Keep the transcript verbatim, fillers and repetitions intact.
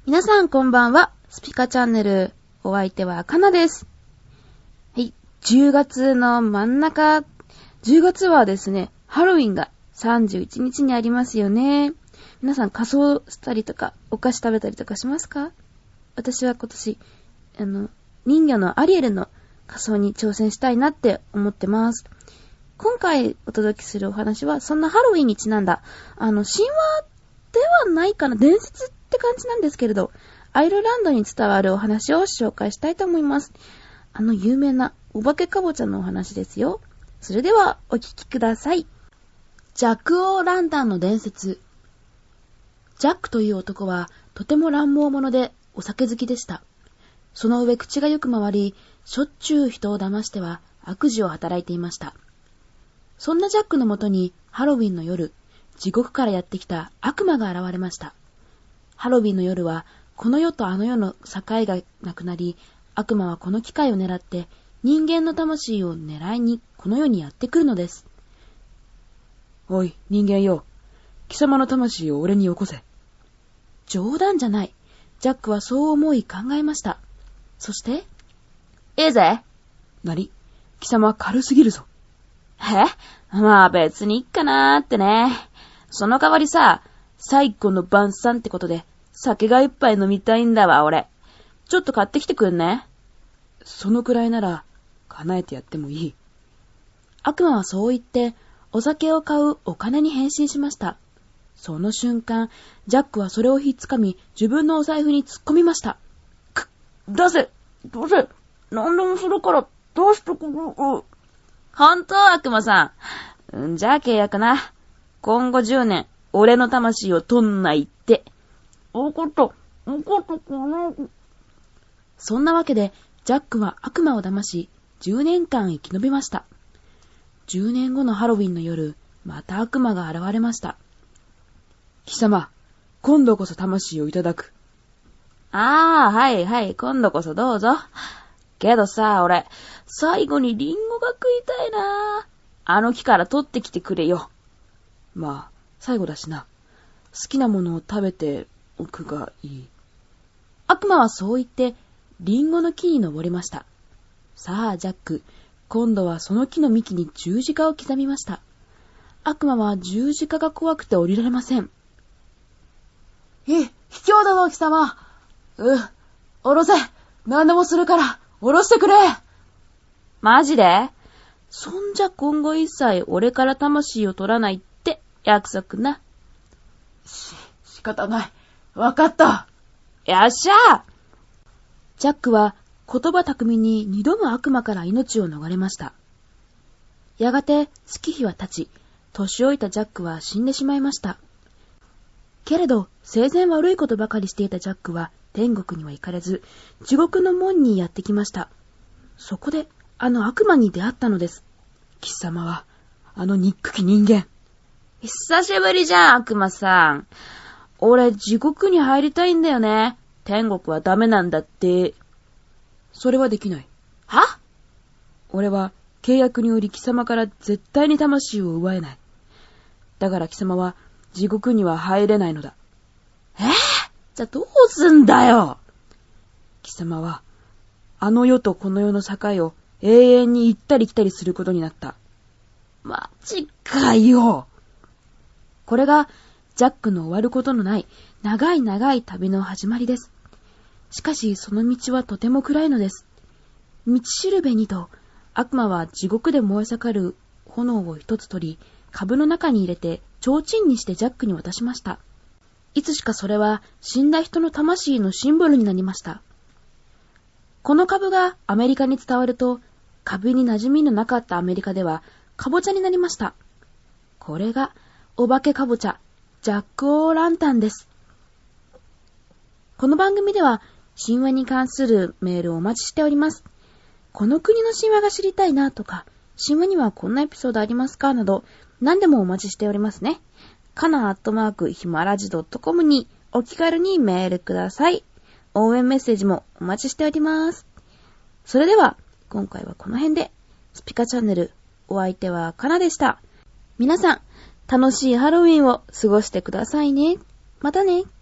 皆さんこんばんは。スピカチャンネル、お相手はかなです。はい、じゅうがつの真ん中、じゅうがつはですね、ハロウィンがさんじゅういちにちにありますよね。皆さん仮装したりとか、お菓子食べたりとかしますか？私は今年、あの、人魚のアリエルの仮装に挑戦したいなって思ってます。今回お届けするお話は、そんなハロウィンにちなんだ、あの、神話ではないかな、伝説って感じなんですけれど、アイルランドに伝わるお話を紹介したいと思います。あの有名なお化けかぼちゃのお話ですよ。それではお聞きください。ジャック・オー・ランタンの伝説。ジャックという男はとても乱暴者でお酒好きでした。その上口がよく回り、しょっちゅう人を騙しては悪事を働いていました。そんなジャックのもとにハロウィンの夜、地獄からやってきた悪魔が現れました。ハロウィンの夜はこの世とあの世の境がなくなり、悪魔はこの機会を狙って人間の魂を狙いにこの世にやってくるのです。 おい、人間よ。貴様の魂を俺によこせ。 冗談じゃない。ジャックはそう思い考えました。そして、 いいぜ。 何？貴様軽すぎるぞ。 え？まあ別にいっかなーってね。その代わりさ、最後の晩餐ってことで、酒が一杯飲みたいんだわ、俺。ちょっと買ってきてくんね。 そのくらいなら、叶えてやってもいい。 悪魔はそう言って、お酒を買うお金に変身しました。その瞬間、ジャックはそれをひっつかみ、自分のお財布に突っ込みました。 く、出せ、出せ、何でもするから、出してくれ。ほんと、悪魔さん。んじゃあ契約な。今後じゅうねん、俺の魂を取んないって。わかった、わかったかな。 そんなわけで、ジャックは悪魔を騙し、じゅうねんかん生き延びました。じゅうねんごのハロウィンの夜、また悪魔が現れました。 貴様、今度こそ魂をいただく。 ああ、はいはい、今度こそどうぞ。けどさ、俺、最後にリンゴが食いたいな。あの木から取ってきてくれよ。 まあ、最後だしな。好きなものを食べておくがいい。 悪魔はそう言って、リンゴの木に登りました。さあ、ジャック、今度はその木の幹に十字架を刻みました。悪魔は十字架が怖くて降りられません。 え、卑怯だぞ、貴様。う、おろせ。何でもするから、おろしてくれ。 マジで？ そんじゃ今後一切俺から魂を取らないって約束な。 し、仕方ない。わかった。 よっしゃー。 ジャックは言葉巧みに二度も悪魔から命を逃れました。やがて月日は経ち、年老いたジャックは死んでしまいました。けれど、生前悪いことばかりしていたジャックは天国には行かれず、地獄の門にやってきました。そこで、あの悪魔に出会ったのです。 貴様は、あの憎き人間。 久しぶりじゃん、悪魔さん。俺、地獄に入りたいんだよね。天国はダメなんだって。 それはできない。 は？ 俺は、契約により貴様から絶対に魂を奪えない。だから貴様は、地獄には入れないのだ。 えー、じゃあどうすんだよ。 貴様は、あの世とこの世の境を永遠に行ったり来たりすることになった。 マジかよ。 これが、ジャックの終わることのない、長い長い旅の始まりです。しかし、その道はとても暗いのです。道しるべにと、悪魔は地獄で燃え盛る炎を一つ取り、株の中に入れて、提灯にしてジャックに渡しました。いつしかそれは死んだ人の魂のシンボルになりました。この株がアメリカに伝わると、株に馴染みのなかったアメリカでは、カボチャになりました。これが、お化けカボチャ、ジャック・オー・ランタンです。この番組では、神話に関するメールをお待ちしております。この国の神話が知りたいなとか、神話にはこんなエピソードありますかなど、何でもお待ちしておりますね。かなアットマークひまらじ .com にお気軽にメールください。応援メッセージもお待ちしております。それでは、今回はこの辺で、スピカチャンネル、お相手はかなでした。皆さん、楽しいハロウィンを過ごしてくださいね。またね。